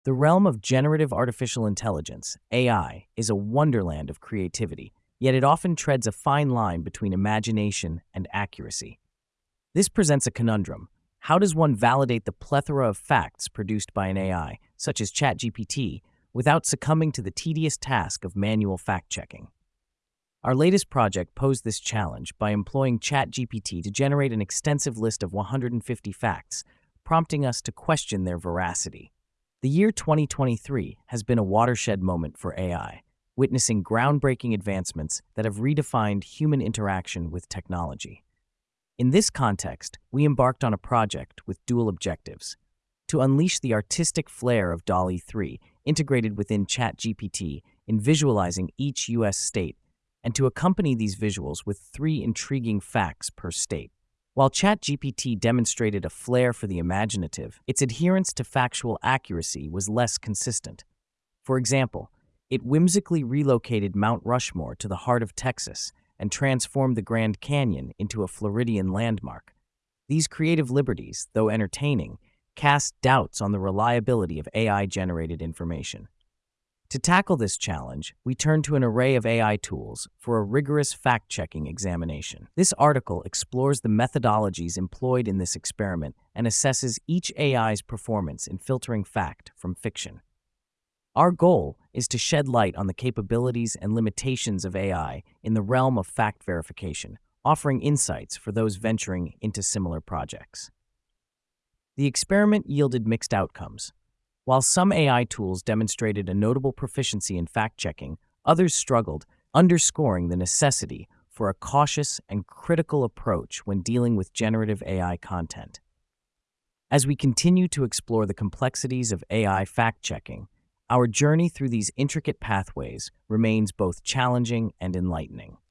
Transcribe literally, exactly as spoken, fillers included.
The realm of generative artificial intelligence, A I, is a wonderland of creativity, yet it often treads a fine line between imagination and accuracy. This presents a conundrum. How does one validate the plethora of facts produced by an A I, such as ChatGPT, without succumbing to the tedious task of manual fact-checking? Our latest project posed this challenge by employing ChatGPT to generate an extensive list of one hundred fifty facts, prompting us to question their veracity. The year twenty twenty-three has been a watershed moment for A I, witnessing groundbreaking advancements that have redefined human interaction with technology. In this context, we embarked on a project with dual objectives: to unleash the artistic flair of DALL-E three integrated within ChatGPT in visualizing each U S state, and to accompany these visuals with three intriguing facts per state. While ChatGPT demonstrated a flair for the imaginative, its adherence to factual accuracy was less consistent. For example, it whimsically relocated Mount Rushmore to the heart of Texas and transformed the Grand Canyon into a Floridian landmark. These creative liberties, though entertaining, cast doubts on the reliability of A I-generated information. To tackle this challenge, we turned to an array of A I tools for a rigorous fact-checking examination. This article explores the methodologies employed in this experiment and assesses each A I's performance in filtering fact from fiction. Our goal is to shed light on the capabilities and limitations of A I in the realm of fact verification, offering insights for those venturing into similar projects. The experiment yielded mixed outcomes. While some A I tools demonstrated a notable proficiency in fact-checking, others struggled, underscoring the necessity for a cautious and critical approach when dealing with generative A I content. As we continue to explore the complexities of A I fact-checking, our journey through these intricate pathways remains both challenging and enlightening.